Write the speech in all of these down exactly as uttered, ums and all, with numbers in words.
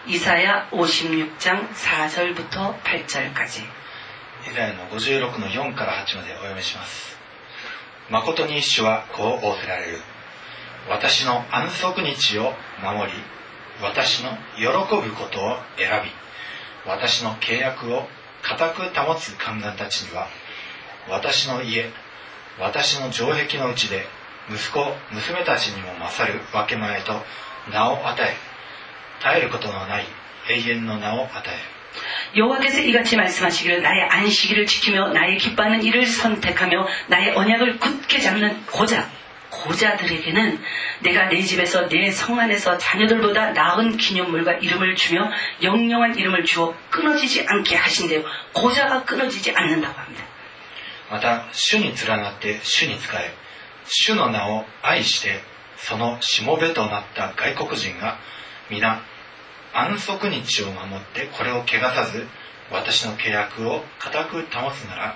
이사야 오십육 장 사 절부터 팔 절까지. イザヤのごじゅうろくのよんからはちまでお読みします。誠に主はこう仰せられる。私の安息日を守り、私の喜ぶことを選び、私の契約を固く保つ宦官たちには、私の家、私の城壁のうちで息子、娘たちにも勝る分け前と名を与え、絶えることのない永遠の名を与える。 여호와께서 이같이 말씀하시기를 나의 안식일을 지키며 나의 기뻐하는 일을 선택하며 나의 언약을 굳게 잡는 고자, 고자들에게는 내가 내 집에서 내 성 안에서 자녀들보다 나은 기념물과 이름을 주며 영영한 이름을 주어 끊어지지 않게 하신대요. 고자가 끊어지지 않는다고 합니다. また主に連なって主に仕え、主の名を愛してそのしもべとなった外国人が皆安息日を守ってこれを汚さず私の契約を固く保つなら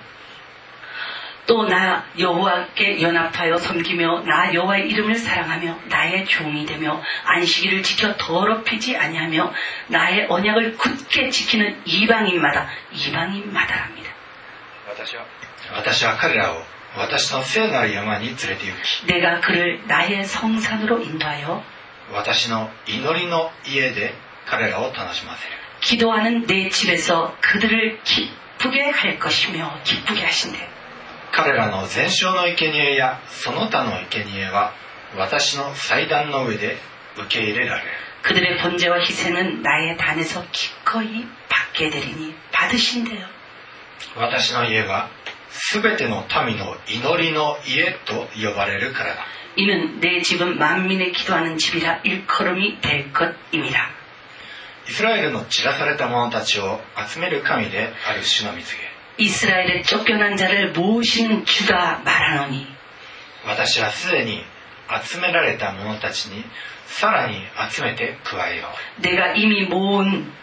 또 나 여호와께 연합하여 섬기며 나 여호와의 이름을 사랑하며 나의 종이 되며 안식일을 지켜 더럽히지 아니하며 나의 언약을 굳게 지키는 이방인마다 이방인마다랍니다. 私は私は彼らを私の聖なる山に連れて行き 내가 그를 나의 성산으로 인도하여 私の祈りの家で彼らを楽しませる 기도하는 내 집에서 그들을 기쁘게 할 것이며 기쁘게 하신대. 彼らの全焼の生贄やその他の生贄は私の祭壇の上で受け入れられる 그들의 번제와 희생은 나의 단에서 기꺼이 받게 되리니 받으신대요. 私の家はすべての民の祈りの家と呼ばれるからだ 이는 내 집은 만민의 기도하는 집이라 일컬음이 될 것입니다. イスラエルの散らされた者たちを集める神である主の蜜げ 이스라엘의 쫓겨난 자를 모으시는 주가 말하노니 私はすでに集められた者たちにさらに集めて加えよう 내가 이미 모은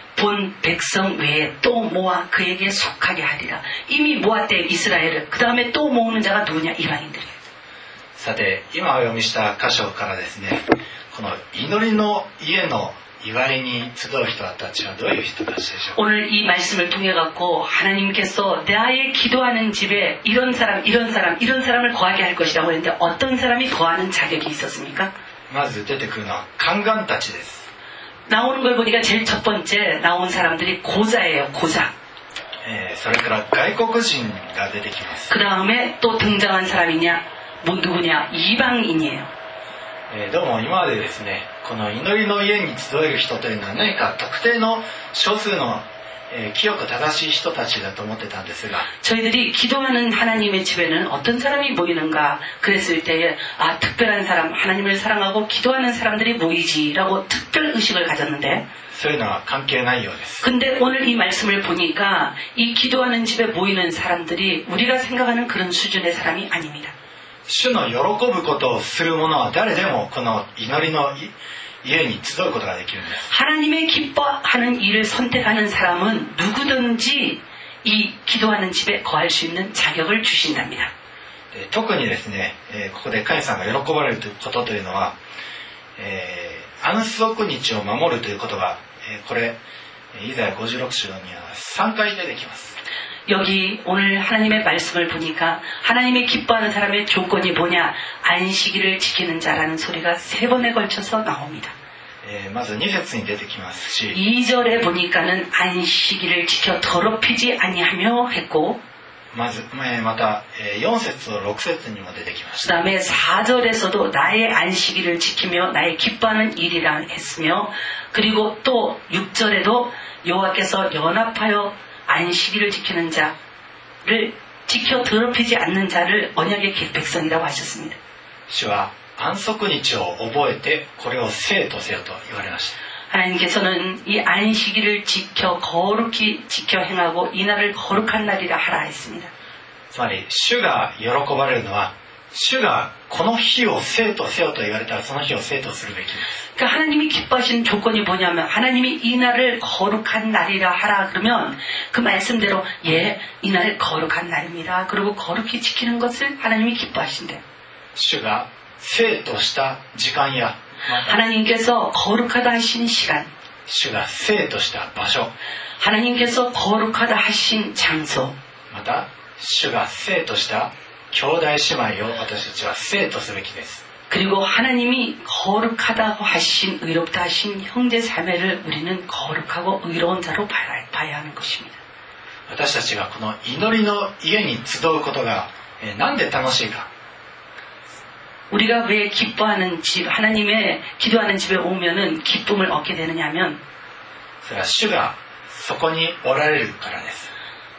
본 백성 외에 또 모아 그에게 속하게 하리라. 이미 모았대 이스라엘을. 그 다음에 또 모으는 자가 누구냐? 이방인들이에요. さて今お読みした箇所からですねこの祈りの家の祝いに集う人たちはどういう人たちでしょう 오늘 이 말씀을 통해 갖고 하나님께서 나의 기도하는 집에 이런 사람 이런 사람 이런 사람을 거하게 할 것이라고 했는데 어떤 사람이 거하는 자격이 있었습니까? まず出てくるのは宦官たちです 나오는 걸 보니까 제일 첫 번째 나온 사람들이 고자예요. 고자. えー、それから外国人が出てきます 그 다음에 또 등장한 사람이냐? 뭐 누구냐? 이방인이에요. えー、どうも今までですねこの祈りの家に集える人というのは何か特定の少数の、えー、清く正しい人たちだと思ってたんですが 저희들이 기도하는 하나님의 집에는 어떤 사람이 모이는가 그랬을 때에 아 특별한 사람 하나님을 사랑하고 기도하는 사람들이 모이지라고 특별 의식을 가졌는데 そういうのは関係ないようです 근데 오늘 이 말씀을 보니까 이 기도하는 집에 모이는 사람들이 우리가 생각하는 그런 수준의 사람이 아닙니다. 主の喜ぶことをする者は誰でもこの祈りの家に集うことができるんです 하나님의 기뻐하는 일을 선택하는 사람은 누구든지 이 기도하는 집에 거할 수 있는 자격을 주신답니다. 特にですねここで神様が喜ばれることというのは、えー、安息日を守るということがこれイザヤごじゅうろく章にはさんかい出てきます 여기 오늘 하나님의 말씀을 보니까 하나님의 기뻐하는 사람의 조건이 뭐냐? 안식일을 지키는 자라는 소리가 세 번에 걸쳐서 나옵니다. えー、まずに節に出てきますし 이 절에 보니까는 안식일을 지켜 더럽히지 아니하며 했고 まず、えー、また、えー、よん節とろく節にも出てきまし 그 た 다음에 사 절에서도 나의 안식일을 지키며 나의 기뻐하는 일이라 했으며 그리고 또 육 절에도 여호와께서 연합하여 안식일을 지키는 자를 지켜 더럽히지 않는 자를 언약의 백성이라고 하셨습니다. 主は安息日を覚えてこれを聖とせよと言われました 하나님께서는 이 안식일을 지켜 거룩히 지켜 행하고 이 날을 거룩한 날이라 하라 했습니다. つまり主が喜ばれるのは主がこの日を聖とせよと言われたらその日を聖とするべきです 그러니까 하나님이 기뻐하시는 조건이 뭐냐면 하나님이 이 날을 거룩한 날이라 하라 그러면 그 말씀대로 예, 이 날을 거룩한 날입니다. 그리고 거룩히 지키는 것을 하나님이 기뻐하신대요. 主が聖とした時間や 하나님께서 거룩하다 하신 시간 主が聖とした場所、 하나님께서 거룩하다 하신 장소, また主が聖とした兄弟姉妹を私たちは聖とすべきです。 그리고 하나님이 거룩하다고 하신, 의롭다 하신 형제 자매를 우리는 거룩하고 의로운 자로 봐야, 봐야 하는 것입니다. 私たちがこの祈りの家に集うことがえーなんで楽しいか。 우리가 왜 기뻐하는 집, 하나님의 기도하는 집에 오면은 기쁨을 얻게 되느냐 하면 それは主がそこにおられるからです。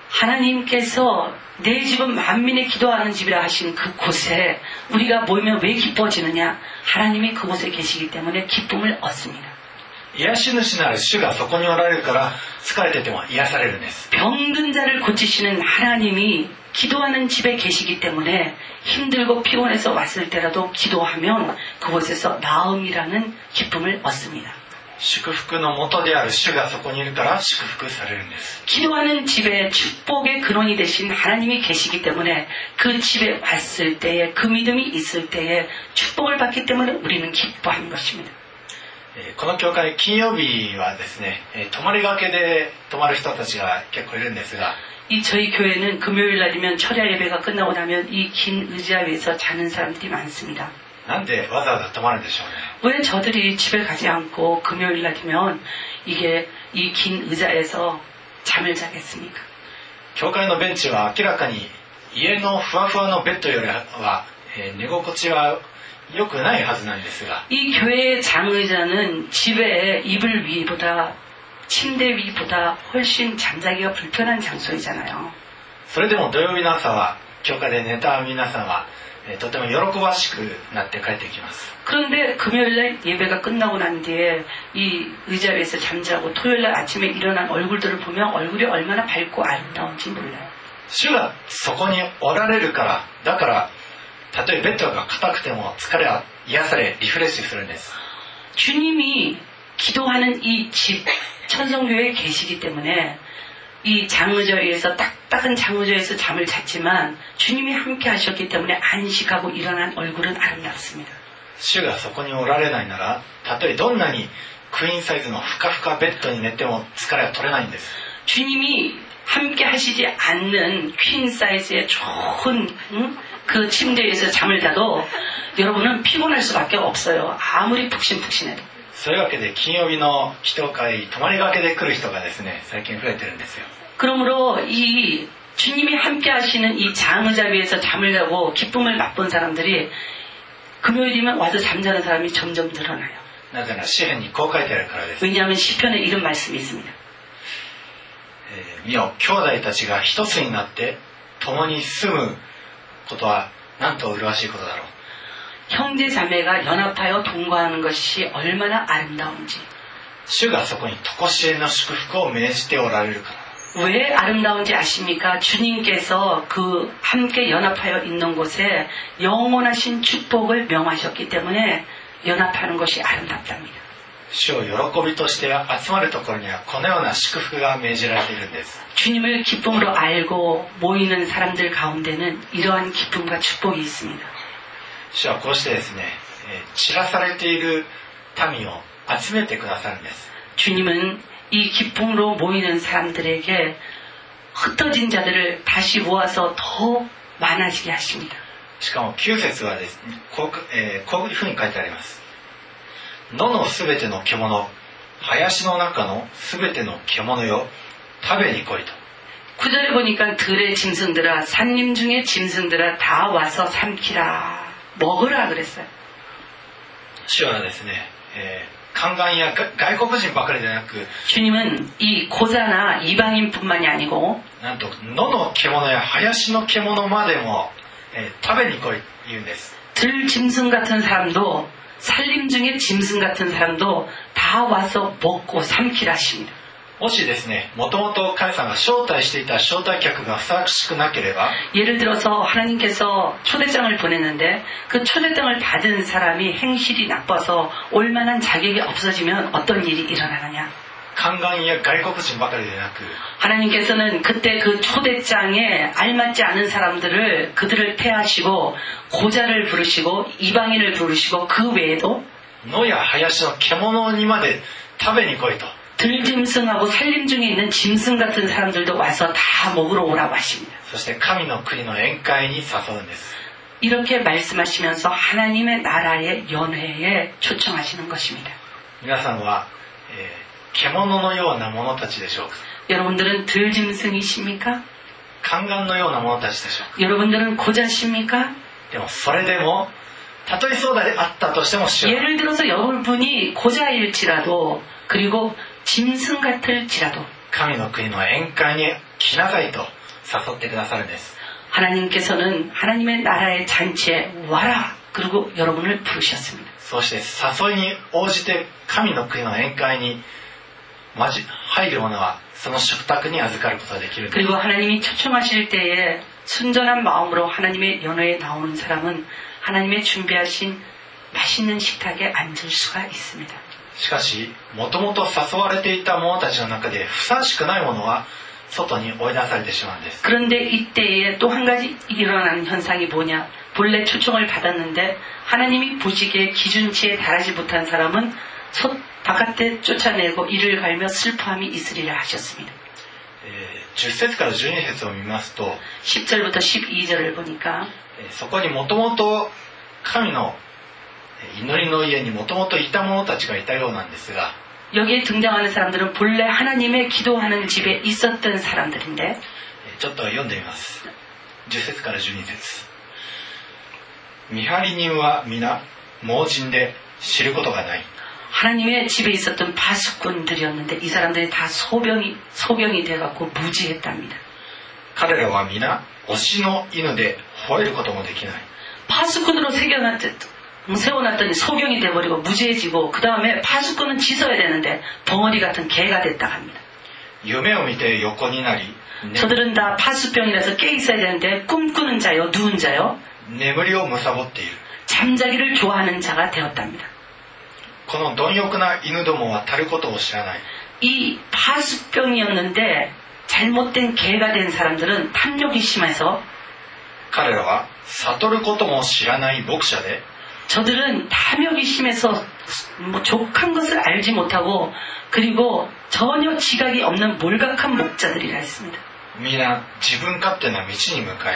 하나님께서 내 집은 만민의 기도하는 집이라 하신 그곳에 우리가 모이면 왜 기뻐지느냐? 하나님이 그곳에 계시기 때문에 기쁨을 얻습니다. 癒し主なる主がそこにおられるから疲れてても癒されるんです。 병든 자를 고치시는 하나님이 기도하는 집에 계시기 때문에 힘들고 피곤해서 왔을 때라도 기도하면 그곳에서 나음이라는 기쁨을 얻습니다. 祝福の元である主がそこにいるから祝福されるんです。 기도하는 집에 축복의 근원이 되신 하나님이 계시기 때문에 그 집에 왔을 때에 그 믿음이 있을 때에 축복을 받기 때문에 우리는 기뻐하는 것입니다. この教会金曜日はですね、泊まりがけで泊まる人たちが結構いるんですが、 이 저희 교회는 금요일 날이면 철야 예배가 끝나고 나면 이 긴 의자 위에서 자는 사람들이 많습니다. なんでわざわざ泊まるんでしょうね。 왜 저들이 집에 가지 않고 금요일 날이면 이게 이 긴 의자에서 잠을 자겠습니까? 教会のベンチは明らかに家のふわふわのベッドよりは、えー寝心地は良くないはずなんですが、 이 교회의 장의자는 집의 이불 위보다 침대 위보다 훨씬 잠자기가 불편한 장소이잖아요. それでも土曜日の朝は教会で寝た皆さんは、えーとても喜ばしくなって帰ってきます。 그런데 금요일날 예배가 끝나고 난 뒤에 이 의자 위에서 잠자고 토요일날 아침에 일어난 얼굴들을 보면 얼굴이 얼마나 밝고 아름다운지 몰라요. 主がそこにおられるから、だからたとえベッドが硬くても疲れは癒されリフレッシュするんです。 주님이 기도하는 이 집 천성교회에 계시기 때문에 이 장의자에서 딱딱한 장의자에서 잠을 잤지만 주님이 함께 하셨기 때문에 안식하고 일어난 얼굴은 아름답습니다. 主がそこにおられないなら、たとえどんなにクイーンサイズのふかふかベッドに寝ても疲れは取れないんです。 주님이 함께 하시지 않는 퀸 사이즈의 좋은 응? 그 침대에서 잠을 자도 여러분은 피곤할 수밖에 없어요. 아무리 푹신푹신해도. そういうわけで金曜日の祈祷会泊まりがけで来る人がですね、最近増えてるんですよ。 그러므로 이 주님이 함께 하시는 이 장의자 위에서 잠을 자고 기쁨을 맛본 사람들이 금요일이면 와서 잠자는 사람이 점점 늘어나요. なぜなら詩篇にこう書いてあるからです。 왜냐하면 시편에 이런 말씀이 있습니다. えー見よ、兄弟たちが一つになって共に住むことはなんと麗しいことだろう。 형제 자매가 연합하여 동거하는 것이 얼마나 아름다운지. 主がそこに常しえの祝福を命じておられるから。 왜 아름다운지 아십니까? 주님께서 그 함께 연합하여 있는 곳에 영원하신 축복을 명하셨기 때문에 연합하는 것이 아름답답니다. 主を喜びとして集まるところにはこのような祝福が命じられているんです。 주님을 기쁨으로 알고 모이는 사람들 가운데는 이러한 기쁨과 축복이 있습니다. 主はこうしてですね、えー散らされている民を集めてくださるんです。 주님은 이 기쁨으로 모이는 사람들에게 흩어진 자들을 다시 모아서 더 많아지게 하십니다. しかもきゅう節はですね、こう、えーこういうふうに書いてあります。野のすべての獣、林の中のすべての獣よ、食べに来いと。 구절에 보니까 들의 짐승들아, 산림 중의 짐승들아 다 와서 삼키라, 먹으라 그랬어요. 主はですね、えー宦官や外国人ばかりでなく、 주님은 이 고자나 이방인뿐만이 아니고 なんと野の獣や林の獣までも、えー食べに来いと言うんです。 들 짐승 같은 사람도 산림 중에 짐승 같은 사람도 다 와서 먹고 삼키라 하십니다. もしですね、もともと神様が招待していた招待客がふさわしくなければ、 예를 들어서 하나님께서 초대장을 보냈는데 그 초대장을 받은 사람이 행실이 나빠서 올 만한 자격이 없어지면 어떤 일이 일어나느냐. 宦官や外国人ばかりでなく、 하나님께서는 그때 그 초대장에 알맞지 않은 사람들을 그들을 폐하시고 고자를 부르시고 이방인을 부르시고 그 외에도 野や林の獣にまで食べに来いと 들짐승하고 살림 중에 있는 짐승 같은 사람들도 와서 다 먹으러 오라고 하십니다. そして神の国の宴会に誘うんです 이렇게 말씀하시면서 하나님의 나라의 연회에 초청하시는 것입니다. 皆さんは、えー、獣のような者たちでしょうか 여러분들은 들짐승이십니까? 宦官のような者たちでしょうか 여러분들은 고자십니까? でもそれでもたとえそうであったとしても主は 예를 들어서 여러분이 고자일지라도 그리고 짐승 같을지라도 神の国の宴会に来なさいと誘ってくださるんです 하나님께서는 하나님의 나라의 잔치에 와라 그리고 여러분을 부르셨습니다. そして誘いに応じて神の国の宴会にまじ入る者はその食卓に預かることができるんです 그리고 하나님이 초청하실 때에 순전한 마음으로 하나님의 연회에 나오는 사람은 하나님의 준비하신 맛있는 식탁에 앉을 수가 있습니다. しかしもともと誘われていた者たちの中でふさわしくない者は外に追い出されてしまうんです 그런데 이때에 또 한 가지 일어나는 현상이 뭐냐? 본래 초청을 받았는데 하나님이 보시기에 기준치에 달하지 못한 사람은 소, 바깥에 쫓아내고 이를 갈며 슬퍼함이 있으리라 하셨습니다. じゅっ節からじゅうに節を見ますと 십 절부터 십이 절을 보니까 そこにもともと神の祈りの家にもともといた者たちがいたようなんですが 여기에 등장하는 사람들은 본래 하나님의 기도하는 집에 있었던 사람들인데 ちょっと読んでみますじゅっ節からじゅうに節見張り人は皆盲人で知ることがない 하나님의 집에 있었던 파수꾼들이었는데 이 사람들이 다 소병이, 소병이 돼갖고 무지했답니다. 彼らは皆推しの犬で吠えることもできない 파수꾼으로 새겨놨, 세워놨더니 소경이 돼버리고 무지해지고 그 다음에 파수꾼은 짖어야 되는데 덩어리 같은 개가 됐다 합니다. 夢を見て横になり 저들은 다 파수병이라서 깨 있어야 되는데 꿈꾸는 자요, 누운 자요, 眠りを貪っている 잠자기를 좋아하는 자가 되었답니다. この貪欲な犬どもは足ることを知らない 이 파수병이었는데 잘못된 개가 된 사람들은 탐욕이 심해서 彼らは悟ることも知らない牧者で 저들은 탐욕이 심해서 뭐 족한 것을 알지 못하고 그리고 전혀 지각이 없는 몰각한 목자들이라 했습니다. 皆自分勝手な道に向かい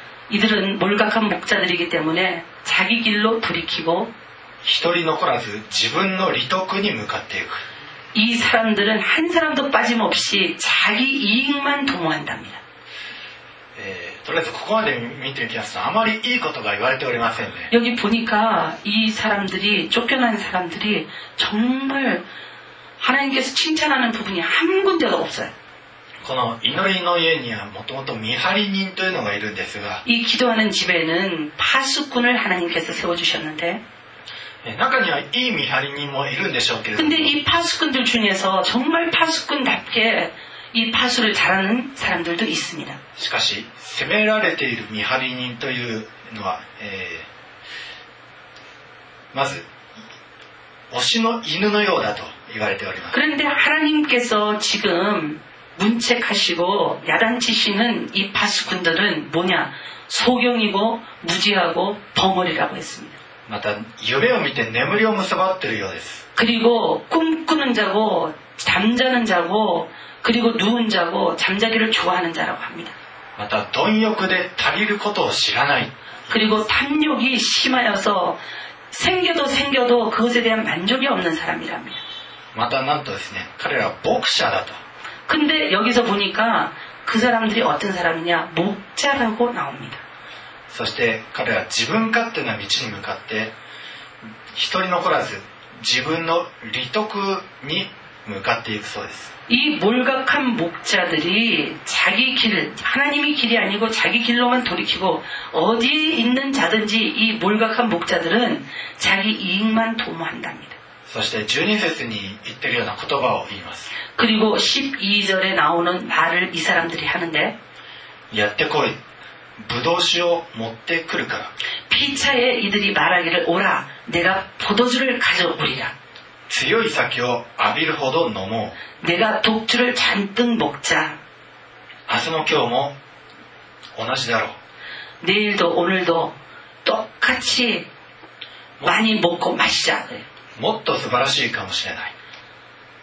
이들은 몰각한 목자들이기 때문에 자기 길로 돌이키고 一人残らず自分の利得に向かっていく 이 사람들은 한 사람도 빠짐없이 자기 이익만 도모한답니다. えー、とりあえずここまで見ていきますとあまりいいことが言われておりませんね 여기 보니까 이 사람들이 쫓겨난 사람들이 정말 하나님께서 칭찬하는 부분이 한 군데도 없어요. この祈りの家にはもともと見張り人というのがいるんですが 이 기도하는 집에는 파수꾼을 하나님께서 세워주셨는데 中にはいい見張り人もいるんでしょうけれども 근데 이 파수꾼들 중에서 정말 파수꾼답게 이 파수를 잘하는 사람들도 있습니다. しかし責められている見張り人というのは、えー、まず推しの犬のようだと言われております 그런데 하나님께서 지금 문책하시고 야단치시는 이 파수꾼들은 뭐냐? 소경이고 무지하고 덩어리라고 했습니다. また夢を見て眠りを貪っているようです 그리고 꿈꾸는 자고 잠자는 자고 그리고 누운 자고 잠자기를 좋아하는 자라고 합니다. また貪欲で足りることを知らない 그리고 탐욕이 심하여서 생겨도 생겨도 그것에 대한 만족이 없는 사람이랍니다. またなんとですね彼らは牧者だと 근데 여기서 보니까 그 사람들이 어떤 사람이냐? 목자라고 나옵니다. そして彼らは自分勝手な道に向かって一人残らず自分の利得に向かっていくそうです 이 몰각한 목자들이 자기 길, 하나님의 길이 아니고 자기 길로만 돌이키고 어디에 있는 자든지 이 몰각한 목자들은 자기 이익만 도모한답니다. そしてじゅうに節に言ってるような言葉を言います 그리고 십이 절에 나오는 말을 이 사람들이 하는데 やってこいブドウ酒を持ってくるから 피차에 이들이 말하기를 오라 내가 포도주를 가져오리라 強い酒を浴びるほど飲もう 내가 독주를 잔뜩 먹자 明日の今日も同じだろう 내일도 오늘도 똑같이 많이 먹고 마시자 もっと素晴らしいかもしれない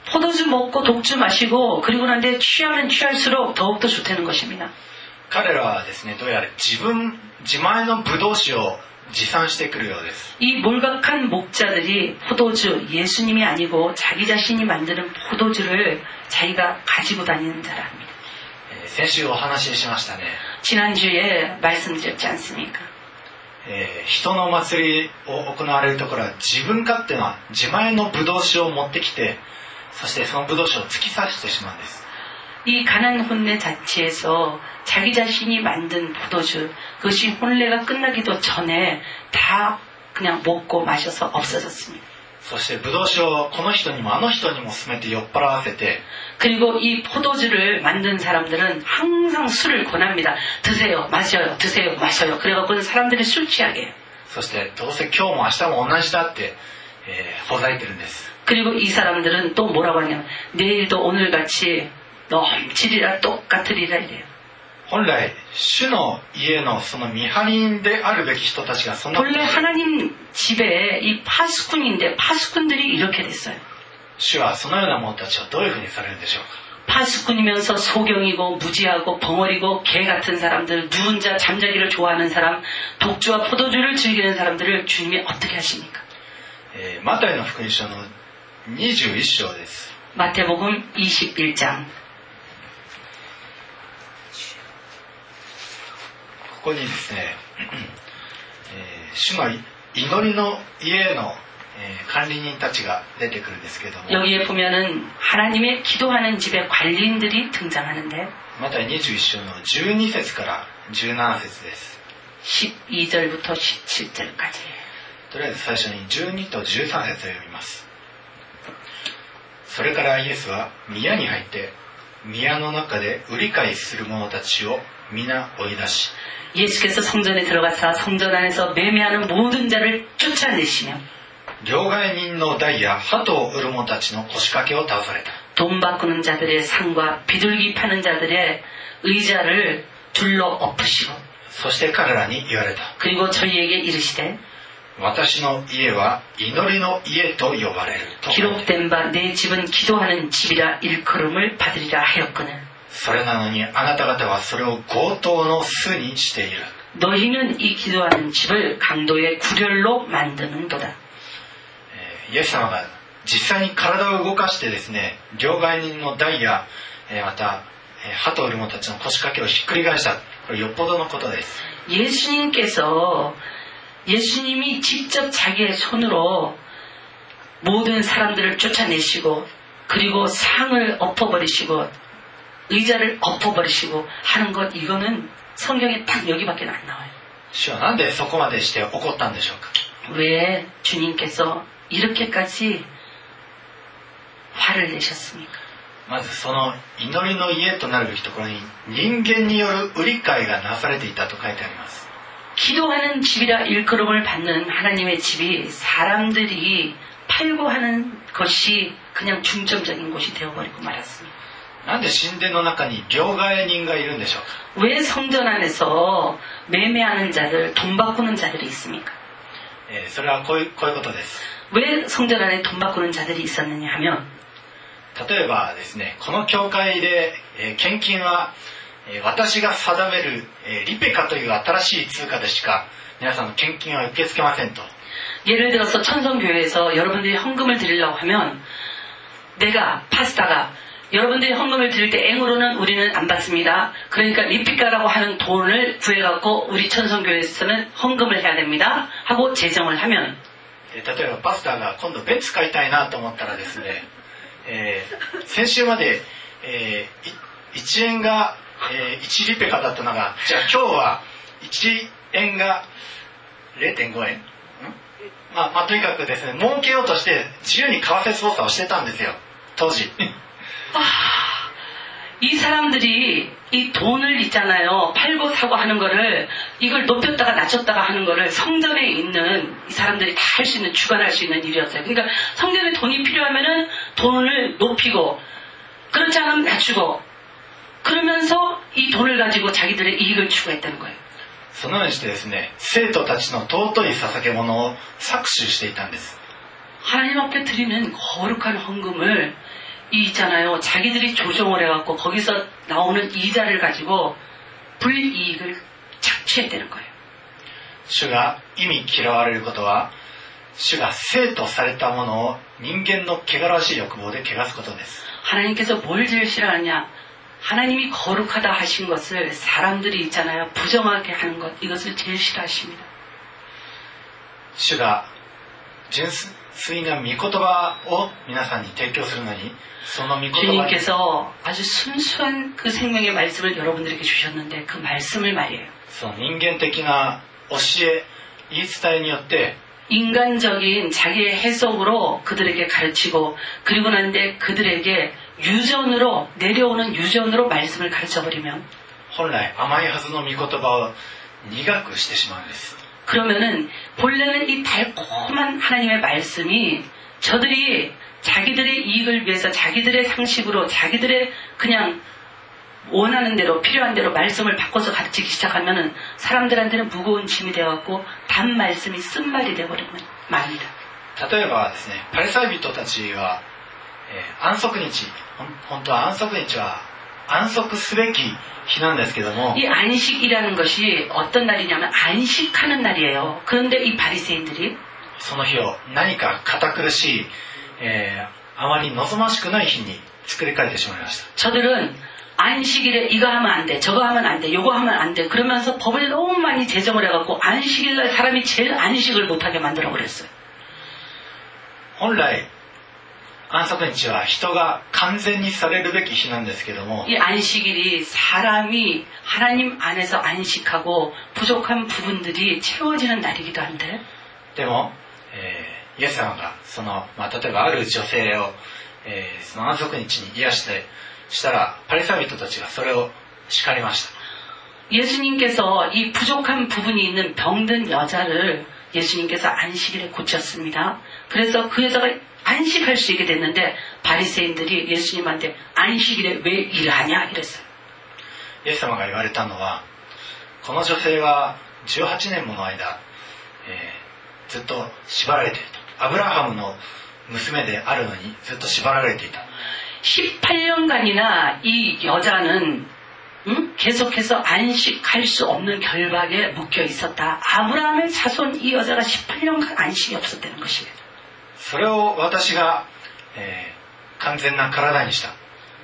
포도주 먹고 독주 마시고 그리고 난데 취하면 취할수록 더욱더 좋다는 것입니다. 彼らはですね、どうやら自分自前のブドウ酒を持参してくるようです。 이 몰각한 목자들이 포도주, 예수님이 아니고 자기 자신이 만드는 포도주를 자기가 가지고 다니는 자랍니다. えー、先週お話ししましたね。 지난주에 말씀드렸지 않습니까? えー、人のお祭りを行われるところは自分勝手な自前のブドウ酒を持ってきて、そしてそのブドウ酒を突き刺してしまうんです。 이 가난 혼례 자체에서 자기 자신이 만든 포도주, 그것이 혼례가 끝나기도 전에 다 그냥 먹고 마셔서 없어졌습니다. そしてブドウ酒をこの人にもあの人にも勧めて酔っ払わせて、 그리고 이 포도주를 만든 사람들은 항상 술을 권합니다. 드세요, 마셔요, 드세요, 마셔요. 그래갖고 사람들이 술 취하게 해요. そしてどうせ今日も明日も同じだって、えー、ほざいてるんです。 그리고 이 사람들은 또 뭐라고 하냐면 내일도 오늘같이 넘치리라 똑같으리라 이래요. 本来主の家のその見張りであるべき人たちがそんな 원래 하나님 집에 이 파수꾼인데 파수꾼들이 이렇게 됐어요. 主はそのような者たちをどういうふうにされるんでしょうか。 파수꾼이면서 소경이고 무지하고 벙어리고 개 같은 사람들, 누운 자 잠자기를 좋아하는 사람, 독주와 포도주를 즐기는 사람들을 주님이 어떻게 하십니까? えー、マタイの福音書のにじゅういっ章です。 마태복음 이십일 장. ここにですね、えー、主の祈りの家の、えー、管理人たちが出てくるんですけれども、 여기에 보면은 하나님의 기도하는 집의 관리인들이 등장하는데 マタイにじゅういっ章のじゅうに節からじゅうなな節です。 십이 절부터 십칠 절까지. とりあえず最初にじゅうにとじゅうさん節を読みます。それからイエスは宮に入って宮の中で売り買いする者たちを皆追い出し、 예수께서 성전에 들어가사 성전 안에서 매매하는 모든 자를 쫓아내시며 両替人の代や鳩を売る者たちの腰掛けを倒された。 돈 바꾸는 자들의 상과 비둘기 파는 자들의 의자를 둘러 엎으시고 そして彼らに言われた。 그리고 저희에게 이르시되 私の家は祈りの家と呼ばれると。 기록된 바 내 집은 기도하는 집이라 일컬음을 받으리라 하였거늘 それなのにあなた方はそれを強盗の巣にしている。 너희는 이 기도하는 집을 강도의 구렬로 만드는도다. イエス様が実際に体を動かしてですね、両替人の代やまた鳩を売る者たちの腰掛けをひっくり返した。これよっぽどのことです。 예수님께서 예수님이 직접 자기의 손으로 모든 사람들을 쫓아내시고 그리고 상을 엎어버리시고 의자를 엎어버리시고 하는 것, 이거는 성경에 딱 여기밖에 안 나와요. 主はなんでそこまでして怒ったんでしょうか。 왜 주님께서 이렇게까지 화를 내셨습니까? まずその祈りの家となるべきところに人間による売り買いがなされていたと書いてあります。 기도하는 집이라 일컬음을 받는 하나님의 집이 사람들이 팔고 하는 것이 그냥 중점적인 곳이 되어버리고 말았습니다. なんで神殿の中に両替人がいるんでしょうか。 왜 성전 안에서 매매하는 자들, 돈 바꾸는 자들이 있습니까? えー、それはこういう、こういうことです。 왜 성전 안에 돈 바꾸는 자들이 있었느냐 하면, 例えばですね、この教会で、えー、献金は、えー、私が定める、えー、リペカという新しい通貨でしか皆さんの献金は受け付けませんと。 예를 들어서 천성교회에서 여러분들이 헌금을 드리려고 하면 내가 파스타가 여러분들이 헌금을 드릴 때 앵으로는 우리는 안 받습니다. 그러니까 리피카라고 하는 돈을 구해갖고 우리 천성교회에서는 헌금을 해야 됩니다 하고 제정을 하면, 例えばパスタが今度ベンツ買いたいなと思ったらですね、えー、先週まで、えー、いちえんが、えー、いちリペカだったのが、じゃあ今日はいちえんが れいてんごえん、まあ、まあとにかくですね、儲けようとして自由に為替操作をしてたんですよ当時。 아, 이 사람들이 이 돈을 있잖아요. 팔고 사고 하는 거를, 이걸 높였다가 낮췄다가 하는 거를 성전에 있는 이 사람들이 다 할 수 있는, 주관할 수 있는 일이었어요. 그러니까 성전에 돈이 필요하면은 돈을 높이고, 그렇지 않으면 낮추고, 그러면서 이 돈을 가지고 자기들의 이익을 추구했다는 거예요. そのようにしてですね、生徒たちの尊い捧げ物を搾取していたんです。 하나님 앞에 드리는 거룩한 헌금을 이 있잖아요. 자기들이 조종을 해갖고 거기서 나오는 이자를 가지고 불이익을 착취해야 되는 거예요. 主が意味嫌われることは、主が生とされたものを人間の汚らわしい欲望で汚すことです。 하나님께서 뭘 제일 싫어하느냐? 하나님이 거룩하다 하신 것을 사람들이 있잖아요. 부정하게 하는 것, 이것을 제일 싫어하십니다. 主が純粋な御言葉を皆さんに提供するのに、その御言葉に 주님께서 아주 순수한 그 생명의 말씀을 여러분들에게 주셨는데 그 말씀을 말이에요. その人間的な教え、言い伝えによって 인간적인 자기의 해석으로 그들에게 가르치고 그리고 난데 그들에게 유전으로 내려오는 유전으로 말씀을 가르쳐버리면 本来甘いはずの御言葉を苦くしてしまうんです。 그러면은 본래는 이 달콤한 하나님의 말씀이 저들이 자기들의 이익을 위해서 자기들의 상식으로 자기들의 그냥 원하는 대로 필요한 대로 말씀을 바꿔서 가르치기 시작하면은 사람들한테는 무거운 짐이 되어갖고 단 말씀이 쓴말이 되어버리는 말입니다. 例えばですね、パリサイ人たちは、えー、安息日、本当は安息日は安息すべき日なんですけども、 이 안식이라는 것이 어떤 날이냐면 안식하는 날이에요. 그런데 이 바리새인들이 その日を何か堅苦しい、えー、あまり望ましくない日に作り変えてしまいました。 저들은 안식일에 이거 하면 안 돼, 저거 하면 안 돼, 요거 하면 안 돼. 그러면서 법을 너무 많이 제정을 해갖고 안식일날 사람이 제일 안식을 못하게 만들어버렸어요. 本来安息日は人が完全にされるべき日なんですけども、 이 안식일이 사람이 하나님 안에서 안식하고 부족한 부분들이 채워지는 날이기도 한데 でも、えー、イエス様がその、まあ、例えばある女性を、えー、その安息日に癒してしたらパリサイ人たちがそれを叱りました。 예수님께서 이 부족한 부분이 있는 병든 여자를 예수님께서 안식일에 고쳤습니다. 그래서 그 여자가 안식할 수 있게 됐는데 바리새인들이 예수님한테 안식일에 왜 일하냐 이랬어요. イエス様が言われたのは、この女性はじゅうはちねんもの間、えー、ずっと縛られていると。アブラハムの娘であるのにずっと縛られていた。 십팔 년간이나 이 여자는 응? 계속해서 안식할 수 없는 결박에 묶여 있었다. 아브라함의 자손 이 여자가 십팔 년간 안식이 없었다는 것이에요. それを私が、えー、完全な体にした。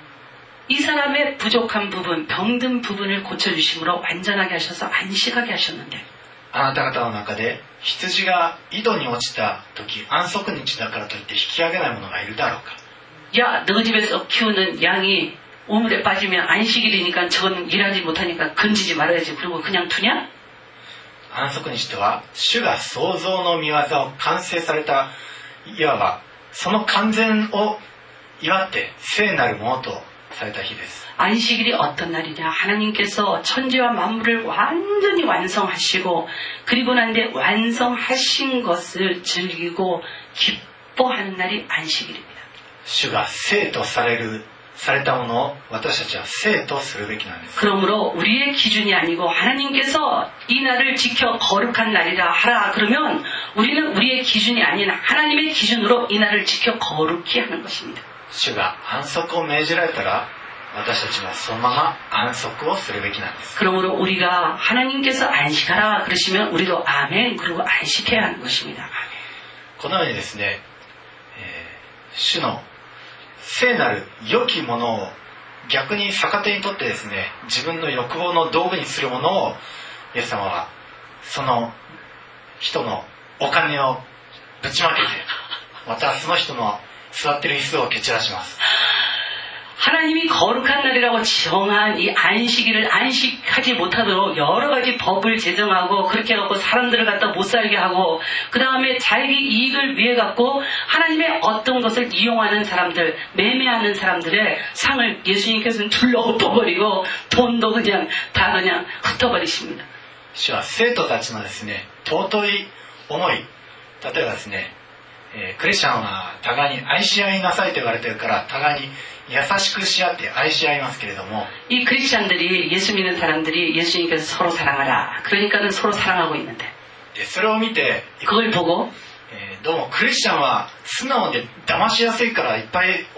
이 사람의 부족한 부분, 병든 부분을 고쳐주심으로 완전하게 하셔서 안식하게 하셨는데 あなた方の中で羊が井戸に落ちた時、安息日だからといって引き上げない者がいるだろうか。 야, 너 집에서 키우는 양이 우물에 빠지면 안식일이니까 저건 일하지 못하니까 건지지 말아야지. 그리고 그냥 두냐? 安息日とは主が創造の御業を完成された、いわばその完全を祝って聖なるものとされた日です。 안식일이 어떤 날이냐? 하나님께서 천지와 만물을 완전히 완성하시고 그리고 난데 완성하신 것을 즐기고 기뻐하는 날이 안식일입니다. 主が聖とされるされたものを私たちは聖とするべきなんです。 그러므로 우리의 기준이 아니고 하나님께서 이 날을 지켜 거룩한 날이라 하라 그러면 우리는 우리의 기준이 아닌 하나님의 기준으로 이 날을 지켜 거룩히 하는 것입니다. 主が安息を命じられたら私たちもそのまま安息をするべきなんです。 그러므로 우리가 하나님께서 안식하라 그러시면 우리도 아멘 그리고 안식해야 하는 것입니다. 아멘. このようにですね、えー、主の聖なる良きものを逆に逆手にとってですね、自分の欲望の道具にするものをイエス様はその人のお金をぶちまけて、またその人の座っている椅子を蹴散らします。 하나님이 거룩한 날이라고 정한 이 안식일을 안식하지 못하도록 여러 가지 법을 제정하고 그렇게 해갖고 사람들을 갖다 못 살게 하고 그 다음에 자기 이익을 위해 갖고 하나님의 어떤 것을 이용하는 사람들, 매매하는 사람들의 상을 예수님께서는 둘러 엎어버리고 돈도 그냥 다 그냥 흩어버리십니다. 主は生徒たちのですね、尊い思い、例えばですね、えー、クリスチャンは互いに愛し合いなさいと言われているから互いに優しくし合って愛し合いますけれども 이 크리스찬들이 예수 믿는 사람들이 예수님께서 서로 사랑하라. 그러니까는 서로 사랑하고 있는데 それを見て 그걸 보고 えー、どうもクリスチャンは素直で騙しやすいからいっぱい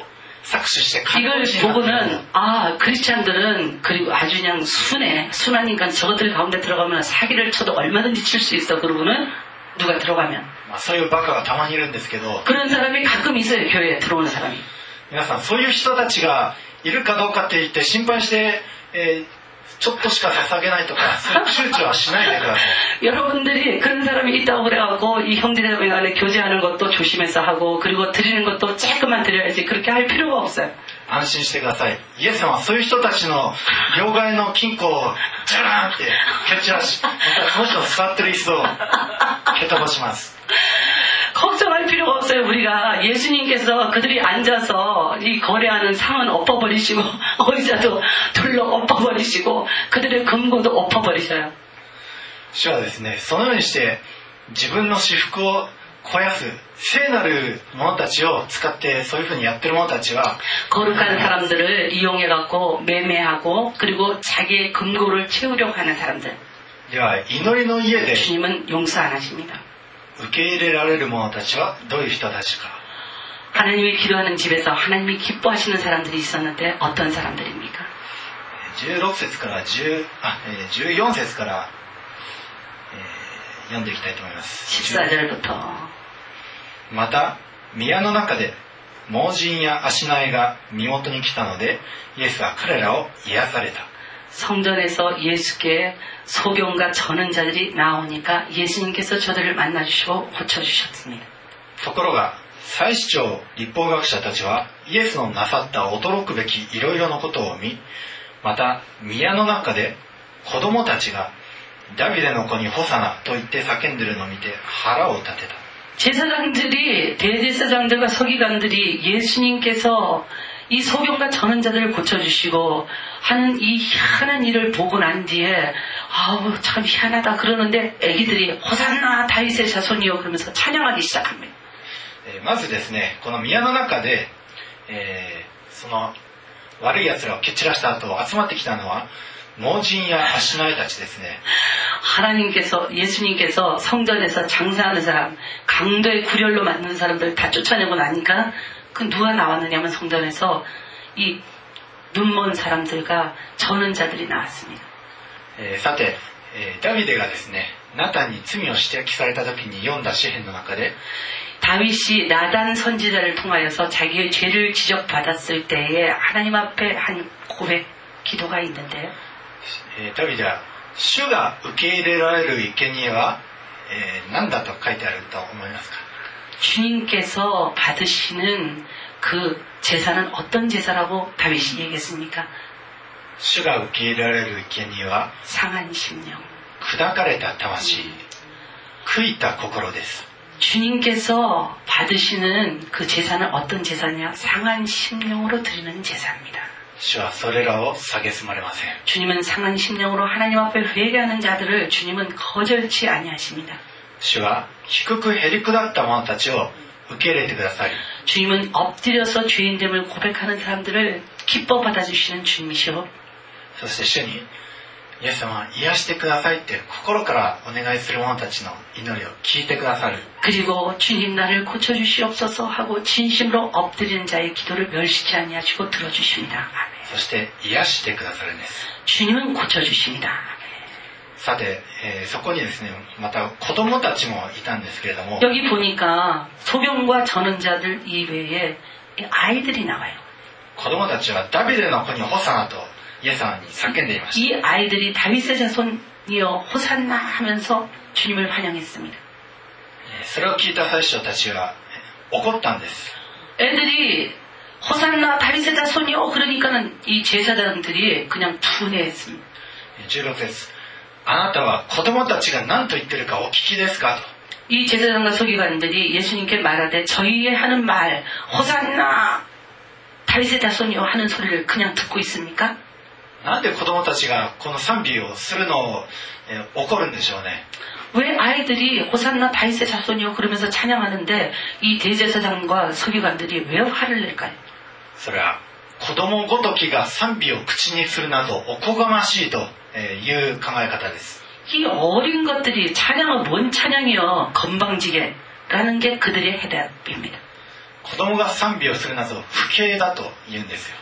삭取して 이걸 보고는 아 크리스찬들은 그리고 아주 그냥 순해 순하니까 저것들 가운데 들어가면 사기를 쳐도 얼마든지 칠 수 있어. 그러고는 누가 들어가면 そういうバカがたまにいるんですけど 그런 사람이 가끔 있어요. 교회에 들어오는 사람이. 皆さんそういう人たちがいるかどうかって言って心配して、えーちょっとしか捧げないとか躊躇はしないでください 여러분들이 그런 사람이 있다고 그래갖고 이 형제자매 간에 교제하는 것도 조심해서 하고 그리고 드리는 것도 조금만 드려야지 그렇게 할 필요가 없어요. 安心してください。イエス様はそういう人たちの両替の金庫をジャラーンって蹴散らし、またその人の座ってる椅子を蹴飛ばします。 걱정할 필요가 없어요. 우리가 예수님께서 그들이 앉아서 이 거래하는 상은 엎어버리시고 의자도 둘러 엎어버리시고 그들의 금고도 엎어버리셔요. 主はですね、そのようにして自分の私服を肥やす聖なる者たちを使ってそういうふうにやってる者たちは 거룩한 사람들을 이용해갖고 매매하고 그리고 자기의 금고를 채우려고 하는 사람들. では祈りの家で 주님은 용서 안 하십니다. 受け入れられる者たちはどういう人たちか 하나님이 기도하는 집에서 하나님이 기뻐하시는 사람들이 있었는데 어떤 사람들입니까? じゅうろく節から10あじゅうよん節から、えー、読んでいきたいと思います。 십사 절부터 また宮の中で盲人や足苗が身元に来たのでイエスは彼らを癒された。 성전에서 예수께 소경과 저는 자들이 나오니까 예수님께서 저들을 만나주시고 고쳐주셨습니다. ところが祭司長律法学者たちはイエスのなさった驚くべきいろいろなことを見、また宮の中で子供たちがダビデの子にホサナと言って叫んでいるのを見て腹を立てた。 제사장들이 대제사장들과 서기관들이 예수님께서 이 소경과 저는 자들을 고쳐주시고 하는 이 희한한 일을 보고 난 뒤에 아우 참 희한하다 그러는데 애기들이 호산나 다윗의 자손이요 그러면서 찬양하기 시작합니다. まずですね、この宮の中で、えー、その悪い奴らを蹴散らした後集まってきたのは盲人や足苗たちですね。 하나님께서 예수님께서 성전에서 장사하는 사람, 강도의 구렬로 만든 사람들 다 쫓아내고 나니까 그 누가 나왔느냐면 성전에서 이 눈먼 사람들과 저는 자들이 나왔습니다. えー、さて、えー、ダビデがですね、ナタンに罪を指摘された時に読んだ詩篇の中で 다윗이 나단 선지자를 통하여서 자기의 죄를 지적받았을 때에 하나님 앞에 한 고백, 기도가 있는데 えー、ダビデは主が受け入れられる生贄は、えー、何だと書いてあると思いますか 주님께서 받으시는 그 제사는 어떤 제사라고 다윗이 얘기했습니까? 主が受け入れられる生贄は 상한 심령. 砕かれた魂、悔いた心です。 주님께서 받으시는 그 제사는 어떤 제사냐? 상한 심령으로 드리는 제사입니다. 主はそれらを蔑まれません。 주님은 상한 심령으로 하나님 앞에 회개하는 자들을 주님은 거절치 아니하십니다. 主は低くへりくだった者たちを受け入れてくださり 주님은 엎드려서 죄인됨을 고백하는 사람들을 기뻐 받아주시는 주님이시오. そして主にイエス様癒してくださいって心からお願いする者たちの祈りを聞いてくださる 그리고 주님 나를 고쳐주시옵소서 하고 진심으로 엎드리는 자의 기도를 멸시치 아니하시고 들어주십니다. 아멘. そして癒してくださるんです。 주님은 고쳐주십니다. さて、えー、そこにですねまた子供たちもいたんですけれども 여기 보니까 소경과 전원자들 이외에 아이들이 나와요. 子供たちはダビデの子にホサナとイエス様に叫んでいました。 이 아이들이 다윗의 자손이여 호산나 하면서 주님을 환영했습니다. それを聞いた祭司長たちは怒ったんです。 애들이 호산나 다윗의 자손이여 그러니까는 이 제사장들이 그냥 분해했습니다. じゅうろく節あなたは子供たちが何と言ってるかお聞きですかと 이 제사장과 서기관들이 예수님께 말하되 저희의 하는 말 호산나 다윗의 자손이여 하는 소리를 그냥 듣고 있습니까? なんで子供たちがこの賛美をするのを、えー、怒るんでしょうね。 왜 아이들이 호산나 다윗의 자손이요 그러면서 찬양하는데 이 대제사장과 서기관들이 왜 화를 낼까요? それは子供ごときが賛美を口にするなどおこがましいという考え方です。 이 어린 것들이 찬양은 뭔 찬양이요 건방지게라는 게 그들의 해답입니다. 子供が賛美をするなど不敬だと言うんですよ。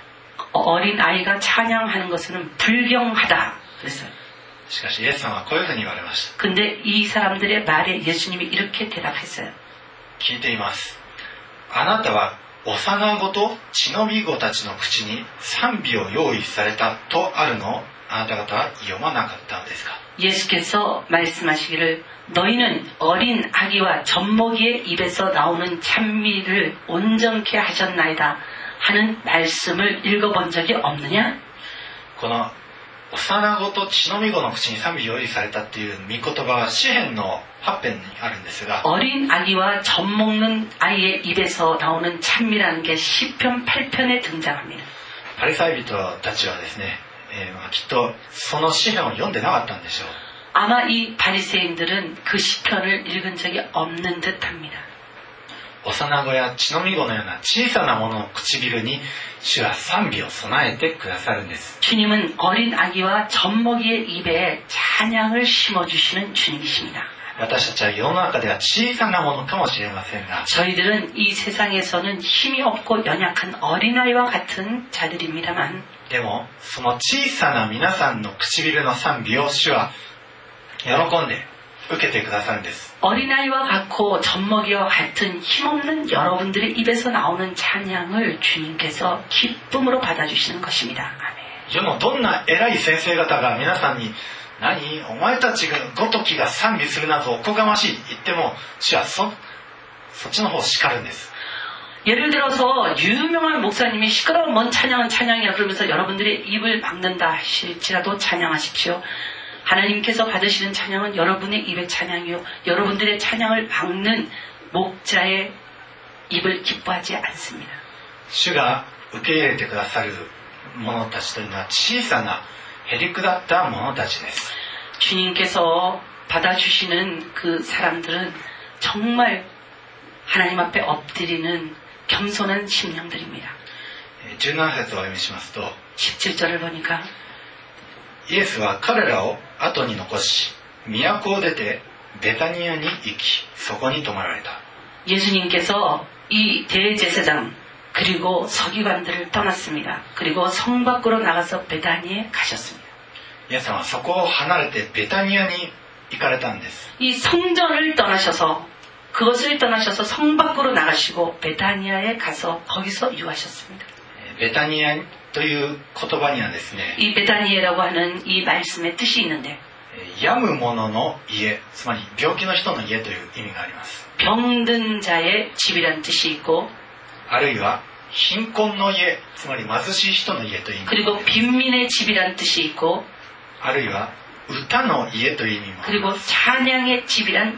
어린 아이가 찬양하는 것은 불경하다 그랬어요. しかしイエスさんはこういうふうに言われました。 근데 이 사람들의 말에 예수님이 이렇게 대답했어요. 聞いています。あなたは幼子と血のみ子たちの口に賛美を用意されたとあるのをあなた方は読まなかったのですか。 예수께서 말씀하시기를 너희는 어린 아기와 젖먹이의 입에서 나오는 찬미를 온전케 하셨나이다 하는 말씀을 읽어본 적이 없느냐? この幼子と血のみ子の口に賛美を用意されたっていう御言葉は詩篇のはち編にあるんですが、 어린 아기와 젖먹는 아이의 입에서 나오는 찬미라는 게 시편 팔 편에 등장합니다. パリサイ人たちはですね、えーまあ、きっとその詩篇を読んでなかったんでしょう。 아마 이 바리새인들은 그 시편을 읽은 적이 없는 듯합니다. 幼子や血のみ子のような小さなものの唇に主は賛美を備えてくださるんです。 주님은 어린 아기와 젖먹이의 입에 찬양을 심어주시는 주님이십니다. 私たちは世の中では小さなものかもしれませんが、 저희들은 이 세상에서는 힘이 없고 연약한 어린아이와 같은 자들입니다만 でもその小さな皆さんの唇の賛美を主は喜んで受けてくださるんです。 어린아이와 같고 젖먹이와 같은 힘없는 여러분들의 입에서 나오는 찬양을 주님께서 기쁨으로 받아주시는 것입니다. 아멘. 世のどんな偉い先生方が皆さんに何お前たちがごときが賛美するなどおこがましい言っても主は そ, そっちの方を叱るんです。 예를 들어서 유명한 목사님이 시끄러운 뭔 찬양은 찬양이야 그러면서 여러분들의 입을 막는다 하실지라도 찬양하십시오. 하나님께서 받으시는 찬양은 여러분의 입의 찬양이요 여러분들의 찬양을 막는 목자의 입을 기뻐하지 않습니다. 主が受け入れてくださる者たちというのは小さなへりくだった者たちです。 주님께서 받아주시는 그 사람들은 정말 하나님 앞에 엎드리는 겸손한 심령들입니다. じゅうなな節をお読みしますと、 십칠 절을 보니까 イエスは彼らを後に残し都を出てベタニアに行きそこに泊まられた。 예수님께서 이 대제사장 그리고 서기관들을 떠났습니다. 그리고 성 밖으로 나가서 베다니에 가셨습니다. イエスさんはそこを離れてベタニアに行かれたんです。 이 성전을 떠나셔서 그것을 떠나셔서 성 밖으로 나가시고 베타니아에 가서 거기서 유하셨습니다. ベタニアという言葉にはですね、 이 베타니에라고 하는 이 말씀의 뜻이 있는데 病む者の家、つまり病気の人の家という意味があります。 병든 자의 집이란 뜻이 있고 あるいは貧困の家、つまり貧しい人の家という意味、 그리고 빈민의 집이란 뜻이 있고 あるいは歌の家という意味もありま 그리고 す。 찬양의 집이란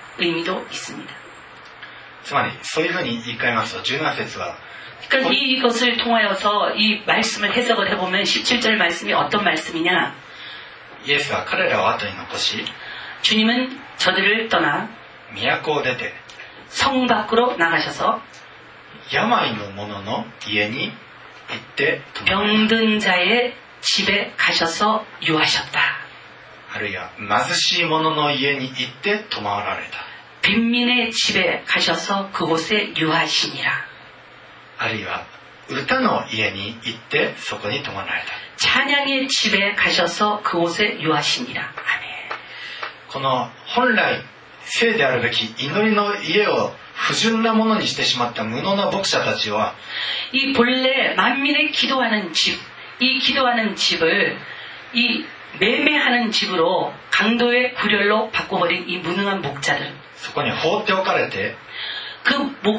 의미도 있습니다. つまりそういうふうに言い換えますとじゅうなな節は 그러니까 이것을 통하여서 이 말씀을 해석을 해보면 십칠 절 말씀이 어떤 말씀이냐? イエスは彼らを後に残し 주님은 저들을 떠나 都を出て 성 밖으로 나가셔서 病の者の家に行って泊まられ 병든 자의 집에 가셔서 유하셨다. た。あるいは貧しい者の家に行って泊まられた。 빈민의 집에 가셔서 그곳에 유하시니라. あるいは歌の家に行ってそこに泊まられた。 찬양의 집에 가셔서 그곳에 유하시니라. 아멘. この本来聖であるべき祈りの家を不純なものにしてしまった無能な牧者たちは 이 본래 만민의 기도하는 집, 이 기도하는 집을 이 매매하는 집으로 강도의 구렬로 바꿔버린 이 무능한 목자들. そこに放っておかれて 그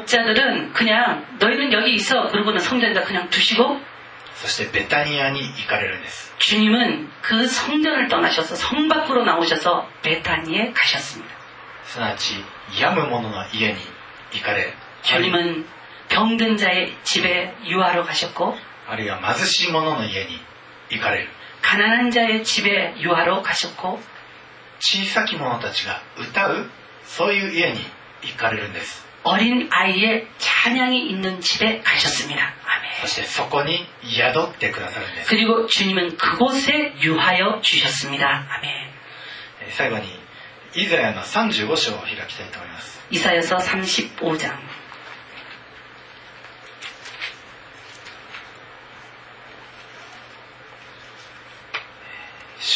목자들은 그냥 너희는 여기 있어 그러고는 성전에다 그냥 두시고 そしてベタニアに行かれるんです。 주님은 그 성전을 떠나셔서 성 밖으로 나오셔서 베타니에 가셨습니다. すなわち病む者の家に行かれ 주님은 병든 자의 집에 유하러 가셨고 あるいは貧しい者の家に行かれる。 가난한 자의 집에 유하러 가셨고 小さき者たちが歌うそういう家に行かれるんです。 어린 아이의 찬양이 있는 집에 가셨습니다. 아멘. そしてそこに宿ってくださるんです。 그리고 주님은 그곳에 유하여 주셨습니다. 아멘. 最後にイザヤのさんじゅうご章を開きたいと思います。 이사야서 삼십오 장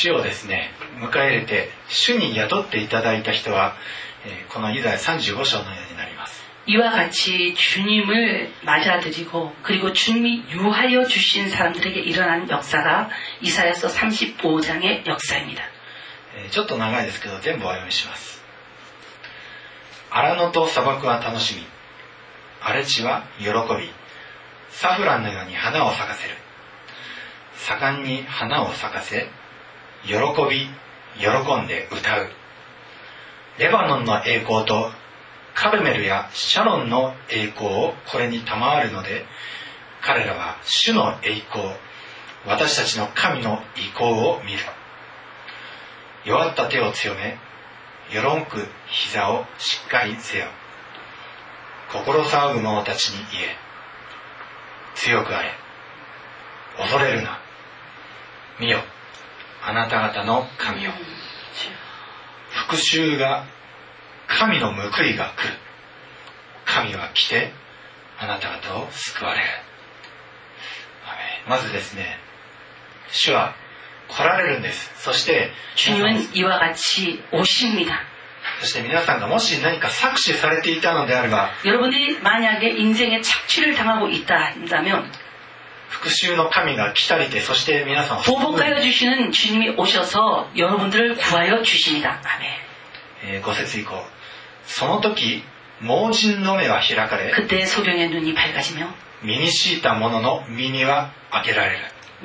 主をですね迎え入れて主に宿っていただいた人は、えー、このイザヤさんじゅうご章のようになります。 이와 같이 주님을 맞아들이고 그리고 주님이 유하여 주신 사람들에게 일어난 역사가 이사야서 삼십오 장의 역사입니다. えー、ちょっと長いですけど全部お読みします。荒野と砂漠は楽しみ、荒れ地は喜び、サフランのように花を咲かせる。盛んに花を咲かせ、喜び、喜んで歌う。レバノンの栄光とカルメルやシャロンの栄光をこれに賜るので、彼らは主の栄光、私たちの神の意向を見る。弱った手を強め、よろんく膝をしっかりせよ。心騒ぐ者たちに言え、強くあれ、恐れるな。見よ、あなた方の神よ。復讐が、神の報いが来る。神は来てあなた方を救われる。まずですね、主は来られるんです。そして 주님은 이와 같이 오십니다. そして皆さんがもし何か搾取されていたのであれば、 여러분들이 만약에 인생에 착취를 당하고 있다 한다면 復讐の神が来たりて、そして皆さんを 보복하여 주시는 주님이 오셔서 여러분들을 구하여 주십니다. 아멘. えー、ご節以降、その時盲人の目は開かれ、 그때 소경의 눈이 밝아지며 身に敷いた者の耳は開けられる。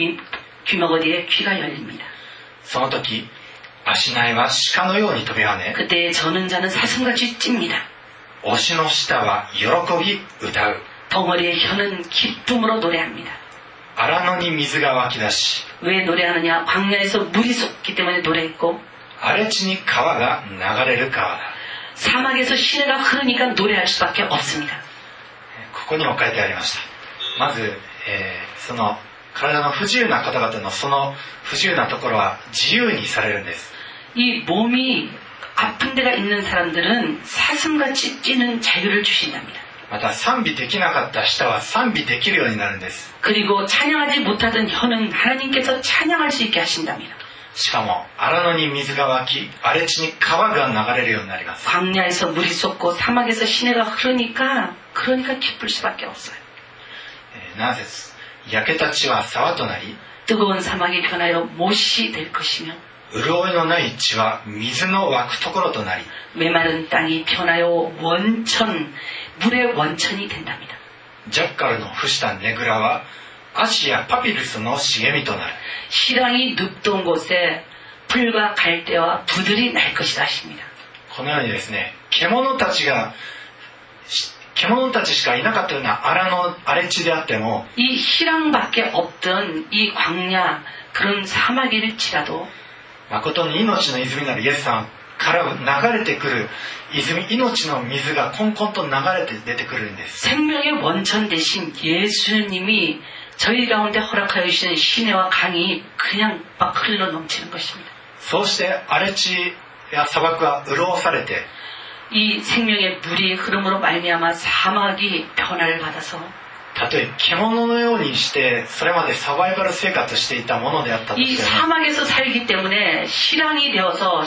귀머거리에 귀가 열립니다. その時足苗は鹿のように飛び跳ね、 그때 저는 자는 사슴같이 찝니다. 推しの舌は喜び歌う。 덩어리의 혀는 기쁨으로 노래합니다. 荒野に水が湧き出し、 왜 노래하느냐? 광야에서 물이 쏟기 때문에 노래했고 荒れ地に川が流れる川だ。 사막에서 시내가 흐르니까 노래할 수밖에 없습니다. ここにも書いてありました。まず、えー、その体の不自由な方々のその不自由なところは自由にされるんです。 이 몸이 아픈 데가 있는 사람들은 사슴같이 찌는 자유를 주신답니다. また賛美できなかった舌は賛美できるようになるんです。 그리고 찬양하지 못하던 혀는 하나님께서 찬양할 수 있게 하신답니다. しかも荒野に水が湧き、荒れ地に川が流れるようになります。 광야에서 물이 쏟고 사막에서 시내가 흐르니까 그러니까 기쁠 수밖에 없어요. なな節、焼けた地は沢となり、 뜨거운 사막이 변하여 못이 될 것이며 潤いのない地は水の湧くところとなり、 메마른 땅이 변하여 원천, 물의 원천이 된답니다. ジャッカルの伏したねぐらはアシやパピルスの茂みとなる。 시랑이 눕던 곳에 풀과 갈대와 부들이 날 것이다 하십니다. このようにですね、獣たちが獣たちしかいなかったような荒の荒れ地であっても、 이 시랑밖에 없던 이 광야 그런 사막일지라도 誠に命の泉なるイエスさんから流れてくる泉、命の水がコンコンと流れて出てくるんです。 생명의 원천 대신 예수님이 저희 가운데 허락하여 주시는 시내와 강이 그냥 막 흘러 넘치는 것입니다. そうして荒れ地や砂漠は潤されて、 이 생명의 물이 흐름으로 말미암아 사막이 변화를 받아서 たとえ獣のようにしてそれまでサバイバル生活していたものであったと 이 しても、 사막에서 살기 때문에 시랑이 되어서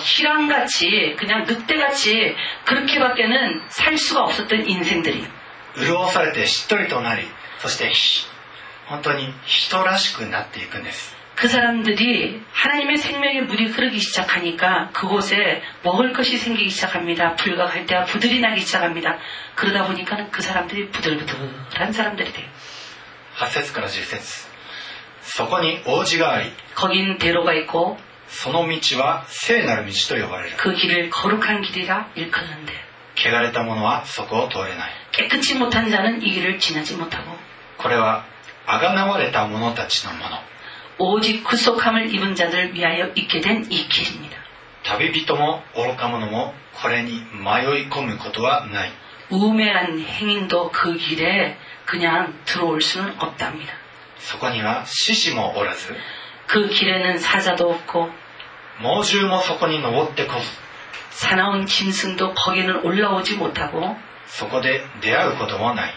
시랑같이 그냥 늑대같이 그렇게밖에는 살 수가 없었던 인생들이 潤されてしっとりとなり、そして本当に人らしくなっていくんです。 그 사람들이 하나님의 생명의 물이 흐르기 시작하니까 그곳에 먹을 것이 생기기 시작합니다. 불과 갈대와 부들이 나기 시작합니다. 그러다 보니까 그 사람들이 부들부들한 사람들이 돼요. はち節からじゅっ節、そこに王子があり、 거긴 대로가 있고 その道は聖なる道と呼ばれる。 그 길을 거룩한 길이라 일컫는데 汚れた者はそこを通れない。 깨끗이 못한 자는 이 길을 지나지 못하고 これはあがなわれた者たちのもの。 오직 구속함을 입은 자들을 위하여 있게 된 이 길입니다. 旅人も愚か者もこれに迷い込むことはない。 우매한 행인도 그 길에 그냥 들어올 수는 없답니다. そこには獅子もおらず、 그 길에는 사자도 없고 猛獣もそこに登ってこず、 사나운 짐승도 거기는 올라오지 못하고 そこで出会うこともない。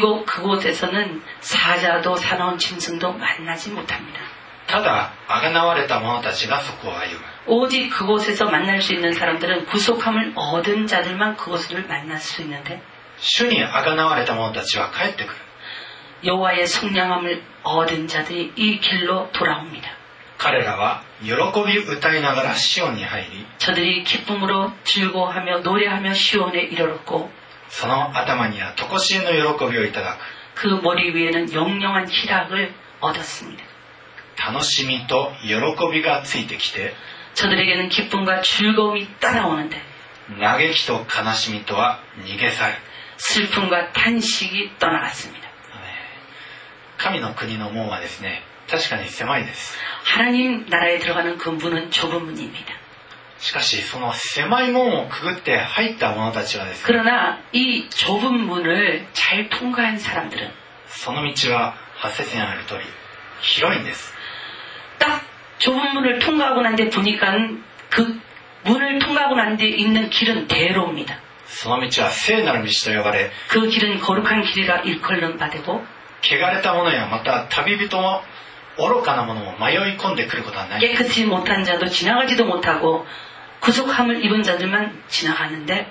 그리고 그곳에서는 사자도 사나운 짐승도 만나지 못합니다. ただあがなわれた者たちがそこを歩む。 오직 그곳에서 만날 수 있는 사람들은 구속함을 얻은 자들만 그곳을 만날 수 있는데 主にあがなわれた者たちは帰ってくる。 여호와의 속량함을 얻은 자들이 이 길로 돌아옵니다. 彼らは喜び歌いながらシオンに入り 저들이 기쁨으로 즐거워하며 노래하며 시온에 이르렀고 その頭には常しえの喜びをいただく。 그 머리 위에는 영영한 희락을 얻었습니다. 楽しみと喜びがついてきて 저들에게는 기쁨과 즐거움이 따라오는데 嘆きと悲しみとは逃げ去る。 슬픔과 탄식이 떠나갔습니다. 神の国の門はですね、確かに狭いです。 하나님 나라에 들어가는 그 문은 좁은 문입니다. しかしその狭い門をくぐって入った者たちはですね、 그러나 이 좁은 문을 잘 통과한 사람들은 その道ははち節にある通り広いんです。 딱 좁은 문을 통과하고 난 데 보니까 그 문을 통과하고 난 데 있는 길은 대로입니다. その道は聖なる道と呼ばれ、 그 길은 거룩한 길이라 일컬는 바 되고 汚れた者やまた旅人も愚かな者も迷い込んでくることはない。 깨끗이 못한 자도 지나가지도 못하고 구속함을 입은 자들만 지나가는데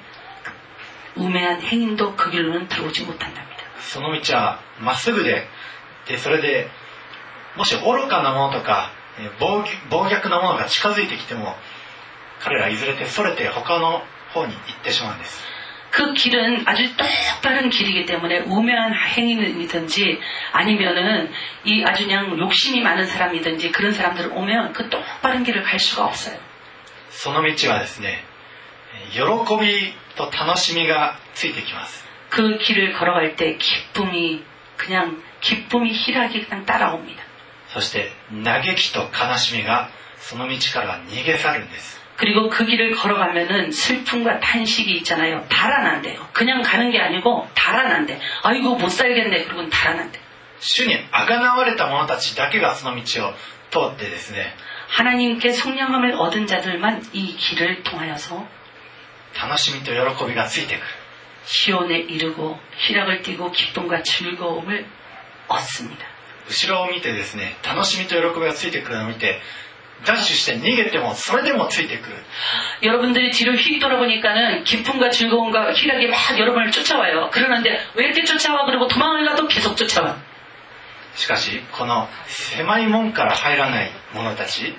우매한 행인도 그 길로는 들어오지 못한답니다. その道はまっすぐで、でそれでもし愚かな者とか暴虐な者が近づいてきても彼らいずれてそれて他の方に行ってしまうんです。 그 길은 아주 똑바른 길이기 때문에 우매한 행인이든지 아니면은 이 아주 그냥 욕심이 많은 사람이든지 그런 사람들 오면 그 똑바른 길을 갈 수가 없어요. その道はですね、喜びと楽しみがついてきます。 그 길을 걸어갈 때 기쁨이 그냥 기쁨이 희락이 그냥 따라옵니다. そして嘆きと悲しみがその道から逃げ去るんです。 그리고 그 길을 걸어가면은 슬픔과 탄식이 있잖아요. 달아난대요. 그냥 가는 게 아니고 달아난대. 아이고 못 살겠네. 그러고는 달아난대. 主にあがなわれた者たちだけがその道を通ってですね、 하나님께 속량함을 얻은 자들만 이 길을 통하여서 楽しみと喜びがついてくる。 시온에 이르고 희락을 띠고 기쁨과 즐거움을 얻습니다. 後ろを見てですね、楽しみと喜びがついてくるのを見てダッシュして逃げてもそれでもついてくる。 여러분들이 뒤를 휙 돌아보니까는 기쁨과 즐거움과 희락이 막 여러분을 쫓아와요. 그러는데 왜 이렇게 쫓아와? 그러고 도망을 가도 계속 쫓아와. しかしこの狭い門から入らない者たち、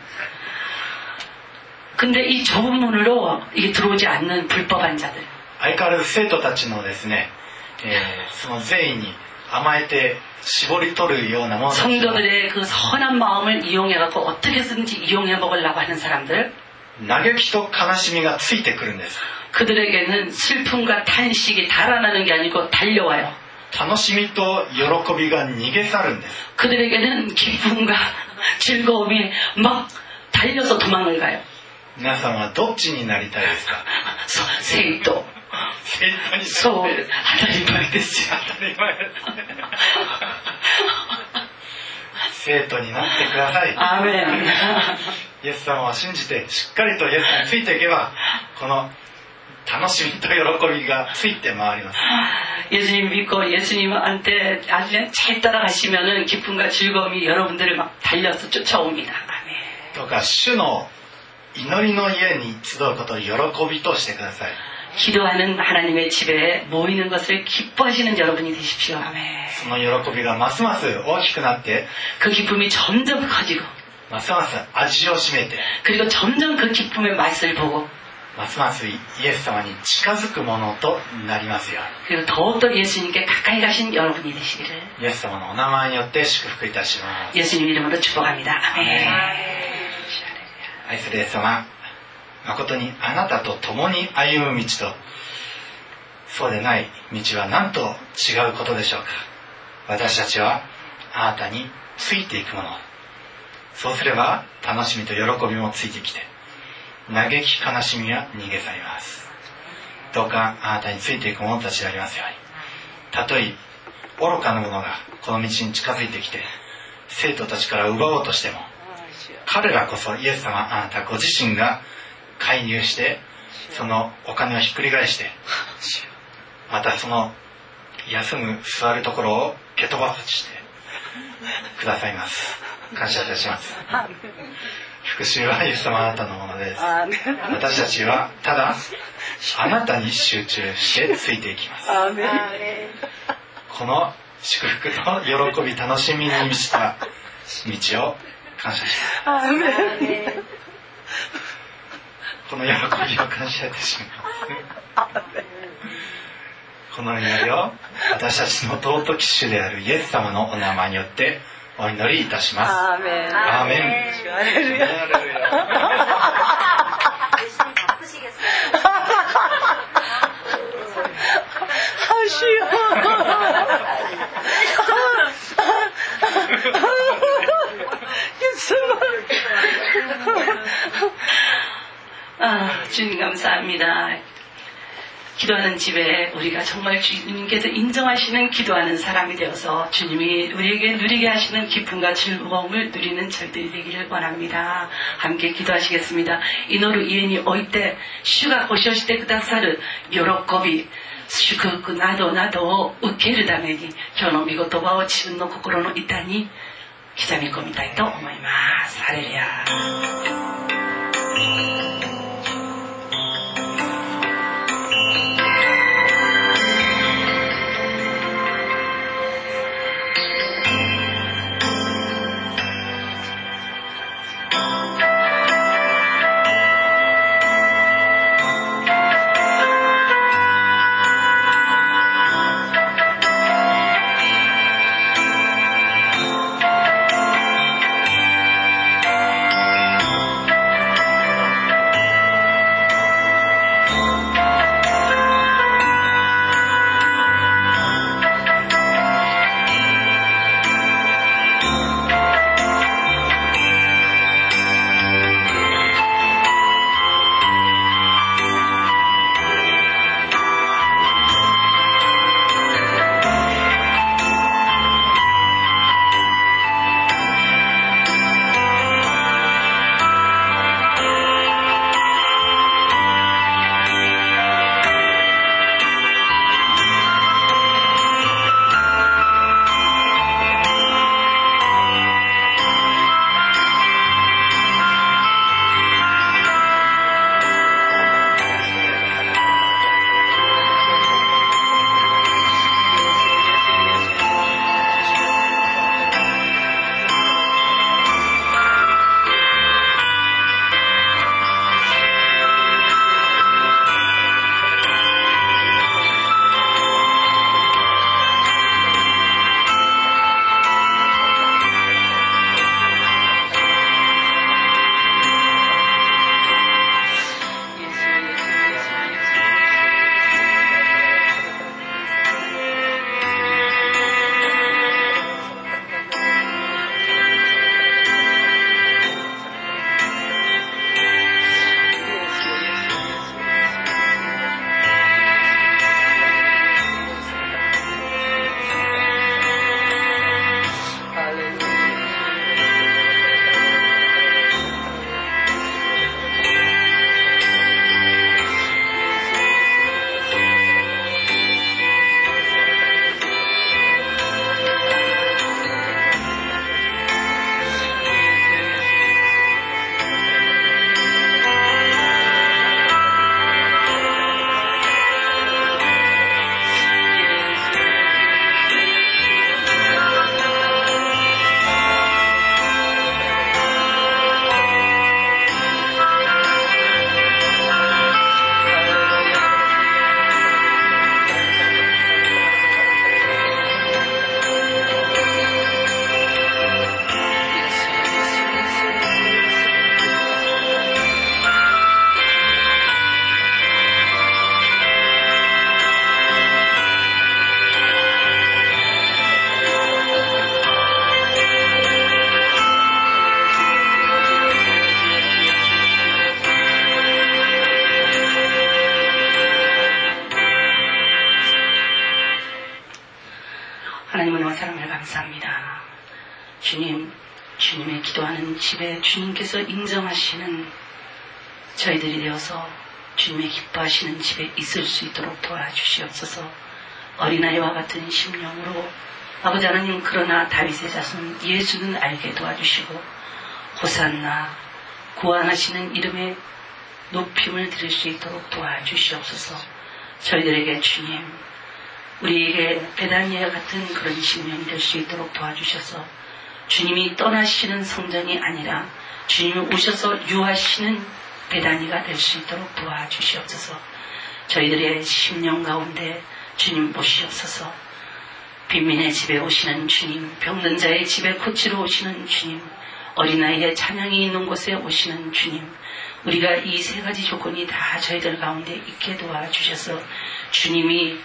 근데 이 좁은 문으로 이게 들어오지 않는 불법한 자들, 相変わらず生徒たちのですね、えー、その善意に甘えて絞り取るような者たち、 성도들의 그 선한 마음을 이용해갖고 어떻게든지 이용해 먹으려고 하는 사람들, 嘆きと悲しみがついてくるんです。 그들에게는 슬픔과 탄식이 달아나는 게 아니고 달려와요. 楽しみと喜びが逃げ去るんです。 그들에게는 기쁨과 즐거움이 막 달려서 도망을 가요. 皆さんはどっちになりたいですか？ 生徒、 生徒にそう、当たり前ですよ。 当たり前ですね。生徒になってください。 アーメン。 イエス様を信じてしっかりとイエスについていけばこの楽しみと喜びがついて回ります。 예수님 믿고 예수님한테 아주 잘 따라가시면은 기쁨과 즐거움이 여러분들을 막 달려서 쫓아옵니다. 아멘. どうか主の祈りの家に集うことを喜びとしてください。 기도하는 하나님의 집에 모이는 것을 기뻐하시는 여러분이 되십시오. 아멘. その喜びがますます大きくなって 그 기쁨이 점점 커지고 ますます味を占めて 그리고 점점 그 기쁨의 맛을 보고 ますますイエス様に近づくものとなりますように。 그리고 더욱더 예수님께 가까이 가신 여러분이 되시기를 イエス様のお名前によって祝福いたします。 예수님 이름으로 축복합니다. 아멘. 愛するイエス様、誠にあなたと共に歩む道とそうでない道は何と違うことでしょうか。私たちはあなたについていくもの、そうすれば楽しみと喜びもついてきて嘆き悲しみは逃げ去ります。どうかあなたについていく者たちでありますように。たとえ愚かな者がこの道に近づいてきて生徒たちから奪おうとしても、彼らこそイエス様あなたご自身が介入してそのお金をひっくり返して、またその休む座るところを蹴飛ばさしてくださいます。 感謝いたします。復讐はイエス様あなたのものです。私たちはただあなたに集中してついていきます。この祝福と喜び楽しみに満ちた道を感謝します。この喜びを感謝いたします。この祈りを私たちの尊き主であるイエス様のお名前によってお祈りいたします。アーメン。アーメン。ハレルヤ。 아, 주님 감사합니다. 기도하는 집에 우리가 정말 주님께서 인정하시는 기도하는 사람이 되어서 주님이 우리에게 누리게 하시는 기쁨과 즐거움을 누리는 저희들이 되기를 원합니다. 함께 기도하시겠습니다. 이노루 이엔이 오이때 주가 오셔시대 그다사르 요로코비祝福などなどを受けるために今日の御言葉を自分の心の板に刻み込みたいと思います。ハレルヤ。하나님의 사랑을 감사합니다. 주님, 주님의 기도하는 집에 주님께서 인정하시는 저희들이 되어서 주님의 기뻐하시는 집에 있을 수 있도록 도와주시옵소서. 어린아이와 같은 심령으로 아버지 하나님, 그러나 다윗의 자손 예수는 알게 도와주시고 호산나 구원하시는 이름에 높임을 드릴 수 있도록 도와주시옵소서. 저희들에게 주님, 우리에게 베다니아 같은 그런 심령이 될 수 있도록 도와주셔서 주님이 떠나시는 성전이 아니라 주님이 오셔서 유하시는 베다니가 될 수 있도록 도와주시옵소서. 저희들의 심령 가운데 주님 모시옵소서. 빈민의 집에 오시는 주님, 병든 자의 집에 고치러 오시는 주님, 어린아이의 찬양이 있는 곳에 오시는 주님, 우리가 이 세 가지 조건이 다 저희들 가운데 있게 도와주셔서 주님이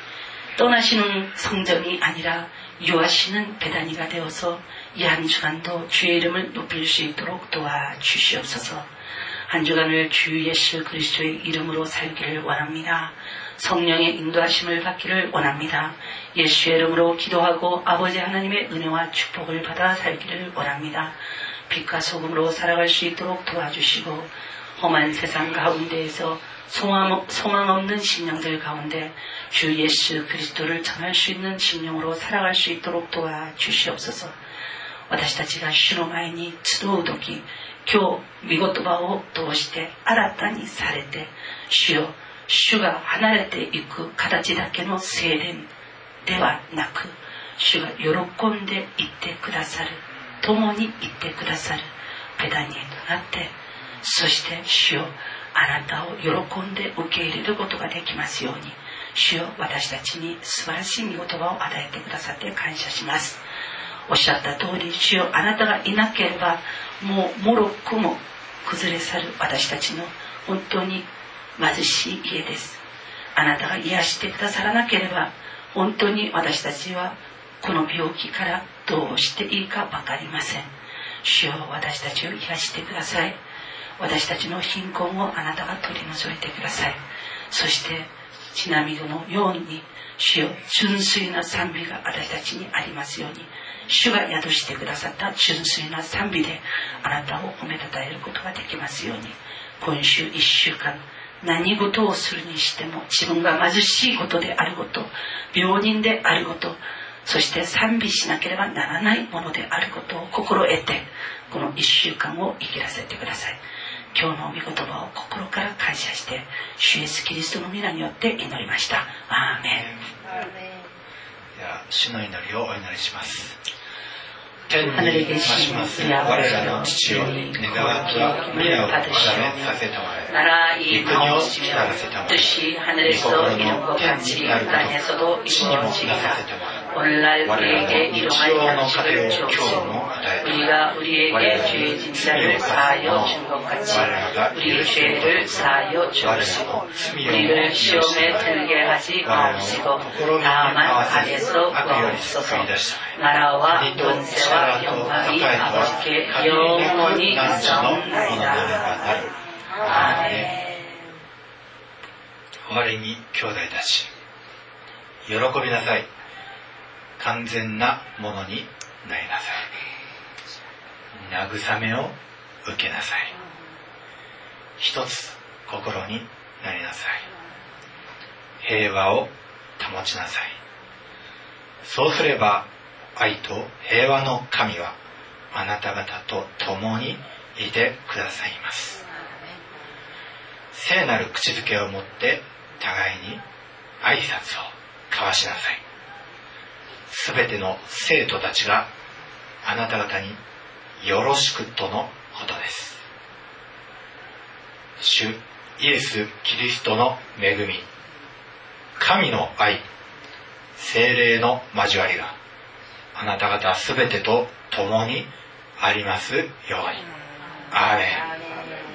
떠나시는 성전이 아니라 유하시는 베다니가 되어서 이 한 주간도 주의 이름을 높일 수 있도록 도와주시옵소서. 한 주간을 주 예수 그리스도의 이름으로 살기를 원합니다. 성령의 인도하심을 받기를 원합니다. 예수의 이름으로 기도하고 아버지 하나님의 은혜와 축복을 받아 살기를 원합니다. 빛과 소금으로 살아갈 수 있도록 도와주시고 험한 세상 가운데에서 소망, 소망 없는 심령들 가운데 주 예수 그리스도를 전할 수 있는 심령으로 살아갈 수 있도록 도와주시옵소서. 私たちが主の前に集うとき、今日御言葉を通して新たにされて、主よ、主が離れていく形だけの聖殿ではなく、主が喜んでいってくださる、共にいってくださるベダニエとなって、そして主よ、あなたを喜んで受け入れることができますように、主よ、私たちに素晴らしい御言葉を与えてくださって感謝します。おっしゃった通り、主よ、あなたがいなければもうもろくも崩れ去る私たちの本当に貧しい家です。あなたが癒してくださらなければ本当に私たちはこの病気からどうしていいか分かりません。主よ、私たちを癒してください。私たちの貧困をあなたが取り除いてください。そしてちなみのように、主よ、純粋な賛美が私たちにありますように、主が宿してくださった純粋な賛美であなたを褒めたたえることができますように、今週一週間何事をするにしても自分が貧しいことであること、病人であること、そして賛美しなければならないものであることを心得て、この一週間を生きらせてください。今日の御言葉を心から感謝して、主イエスキリストの皆によって祈りました。アーメン。 では主の祈りをお祈りします。天に増します我らの父よ、願わくは皆をあがめさせたまえ、御国を来たらせたまえ、御心の天になることを地にもなさせたまえ、我らの日常の糧を今日も与えて、 우리가 우리에게 죄 진 자를 사하여 준 것 같이 우리의 죄를 사하여 주옵시고, 우리를 시험에 들게 하지 마옵시고 다만 악에서 구하옵소서. 나라와 권세와 영광이 아버지께 영원히 있사옵나이다. 아멘. 終わりに兄弟たち、喜びなさい。完全なものになりなさい。慰めを受けなさい。一つ心になりなさい。平和を保ちなさい。そうすれば愛と平和の神はあなた方と共にいてくださいます。聖なる口づけをもって互いに挨拶を交わしなさい。すべての生徒たちがあなた方によろしくとのことです。主イエス・キリストの恵み、神の愛、聖霊の交わりがあなた方すべてと共にありますように。アーメン。